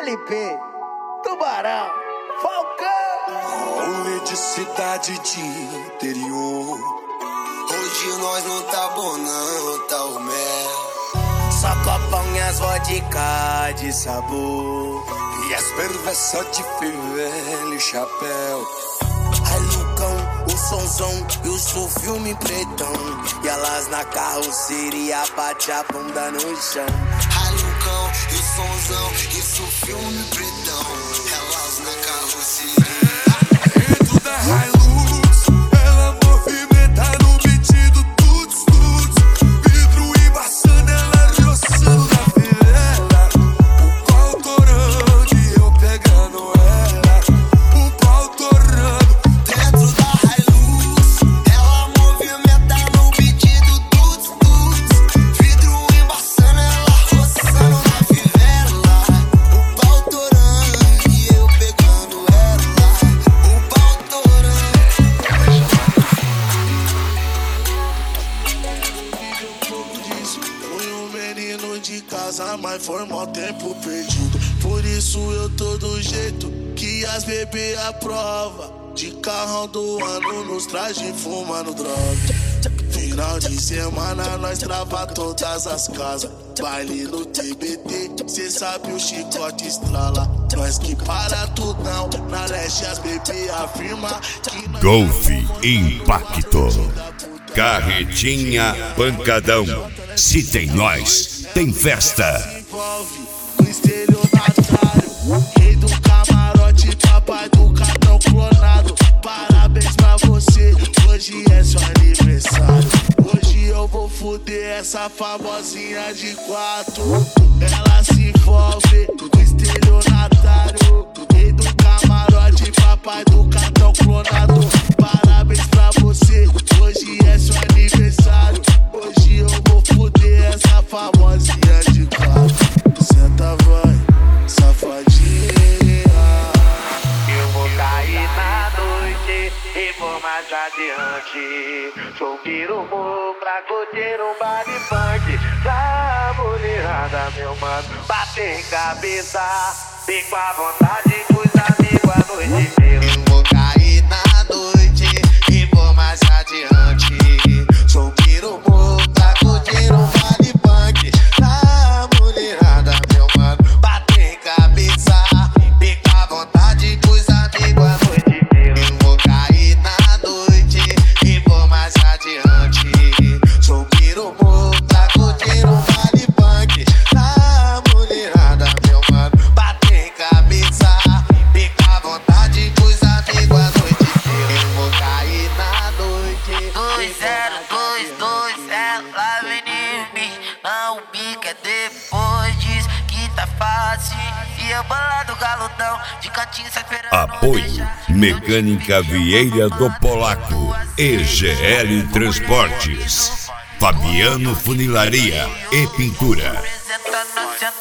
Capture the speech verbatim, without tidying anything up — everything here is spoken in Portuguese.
L P, Tubarão, Falcão. Rolê de cidade de interior. Hoje nós não tá bom não, tá o mel. Só copão e as vodka de sabor. E as perversas de fivela e chapéu. Ai Lucão, o sonzão e o seu filme pretão. E elas na carroceria bate a bunda no chão. Ai Lucão, e o sonzão, isso filme pretão. Elas na carroceria. Dentro da Hilux, ela movimenta no beat do tuts tuts. Vidro embaçando, ela roçando na fivela. O pau torando e eu pegando ela. O pau torando. Dentro da Hilux, ela movimenta no beat do tuts tuts. Vidro embaçando, ela roçando na fivela. O pau torando e eu pegando ela. O pau torando. Um pouco disso. Fui um menino de casa, mas foi mó tempo perdido. Por isso eu tô do jeito que as bebê aprova. De carrão do ano nos traje fumando droga. Final de semana nós trava todas as casas. Baile no T B T, cê sabe o chicote estrala. Nós que para tudão, na leste as bebê afirma que nós Golf Impacto. Carretinha Pancadão. Se tem nós, tem festa. envolve o estelionatário, rei do camarote, papai do cartão clonado. Parabéns pra você, hoje é seu aniversário. Hoje eu vou fuder essa famosinha de quatro. Ela se envolve com estelionatário, rei do camarote, papai do cartão clonado. Parabéns pra você, hoje é seu aniversário. Hoje eu vou fuder essa famosinha de quatro. Senta, vai, safadinha. Eu vou cair na noite e vou mais adiante. Sou pirumo pra curtir um baile funk. Pra mulherada, meu mano, bater cabeça. Fico à vontade com os amigos a noite inteira. Eu vou cair na noite e vou mais adiante. Sou pirumo pra curtir um baile funk. Na mulherada, meu mano, bater cabeça. Fica à vontade com os amigos a noite inteira. Eu vou cair na noite e vou mais adiante. Sou pirumo pra curtir um baile funk. Na mulherada, meu mano, bater cabeça. Fica à vontade com os amigos a noite inteira. Eu vou cair na noite. dois zero dois dois, ela vem em mim. Não bica, depois diz que tá fácil. E eu bolado galudão, de cantinho sai esperando. Apoio Mecânica Vieira do Polaco. E G L Transportes. Fabiano Funilaria e Pintura. Apresenta nacional.